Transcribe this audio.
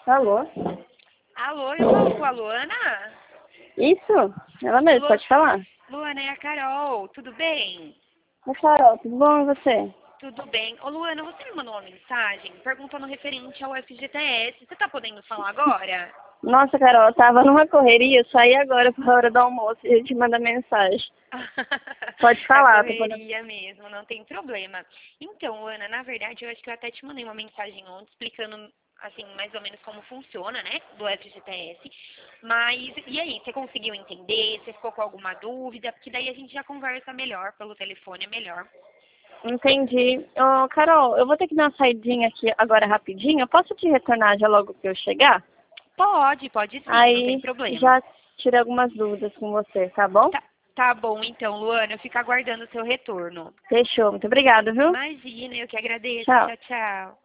Alô? Alô, eu falo com a Luana? Isso? Ela mesmo, pode falar. Luana, é a Carol, tudo bem? Oi, Carol, tudo bom e você? Tudo bem. Ô Luana, você me mandou uma mensagem perguntando referente ao FGTS. Você tá podendo falar agora? Nossa, Carol, eu tava numa correria, eu saí agora por hora do almoço e a gente manda mensagem. Pode A falar, tô podendo... correria mesmo, não tem problema. Então, Luana, na verdade, eu acho que eu até te mandei uma mensagem ontem explicando, assim, mais ou menos como funciona, né, do FGTS. Mas, e aí, você conseguiu entender? Você ficou com alguma dúvida? Porque daí a gente já conversa melhor, pelo telefone é melhor. Entendi. Ô, Carol, eu vou ter que dar uma saidinha aqui agora rapidinho. Eu posso te retornar já logo que eu chegar? Pode sim, não tem Aí problema. já tirei algumas dúvidas com você, tá bom? Tá bom, então, Luana, eu fico aguardando o seu retorno. Fechou. Muito obrigada, viu? Imagina, eu que agradeço. Tchau. Tchau, tchau.